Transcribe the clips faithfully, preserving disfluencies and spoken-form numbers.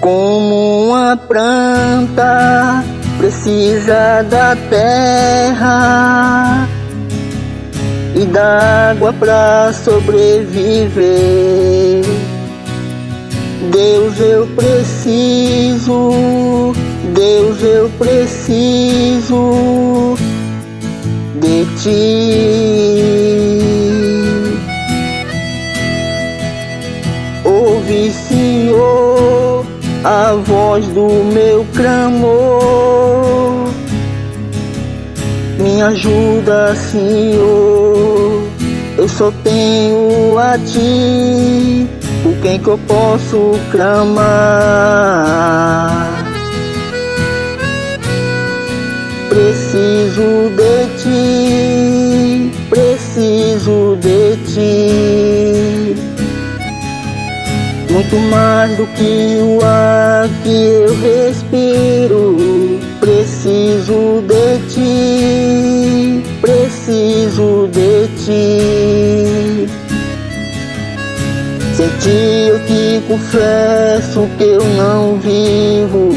Como uma planta precisa da terra e da água para sobreviver, Deus, eu preciso, Deus, eu preciso de Ti. Ouve, Senhor, a voz do meu clamor, me ajuda, Senhor, eu só tenho a Ti, por quem que eu posso clamar. Preciso de Ti, preciso de Ti, muito mais do que o ar que eu respiro. Preciso de Ti, preciso de Ti. Sem Ti eu te confesso que eu não vivo.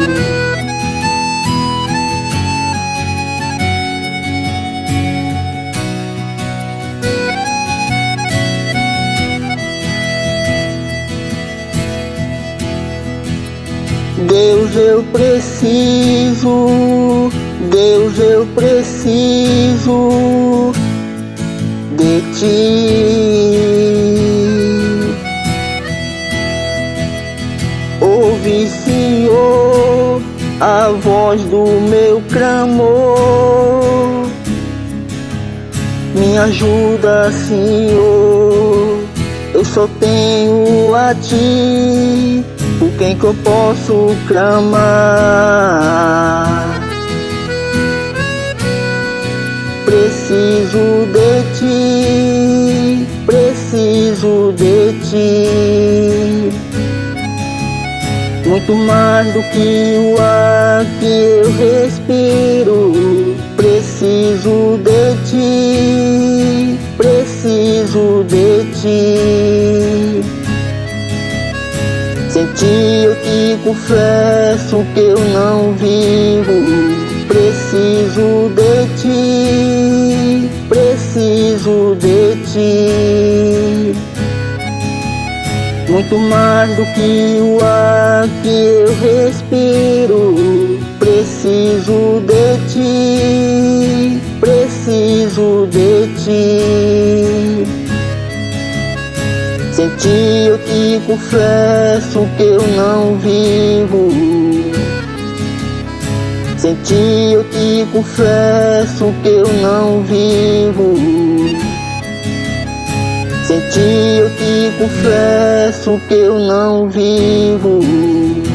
Deus, eu preciso, Deus, eu preciso de Ti. Ouve, Senhor, a voz do meu clamor, me ajuda, Senhor, eu só tenho a Ti, por quem que eu posso clamar. Preciso de Ti, preciso de Ti, muito mais do que o ar que eu respiro. Preciso de Ti, preciso de Ti. Sem Ti eu te confesso que eu não vivo. Preciso de Ti, preciso de Ti, muito mais do que o ar que eu respiro. Preciso de Ti, preciso de Ti. Sem Ti eu te confesso que eu não vivo. Sem Ti eu te confesso que eu não vivo. Sem Ti eu te confesso que eu não vivo.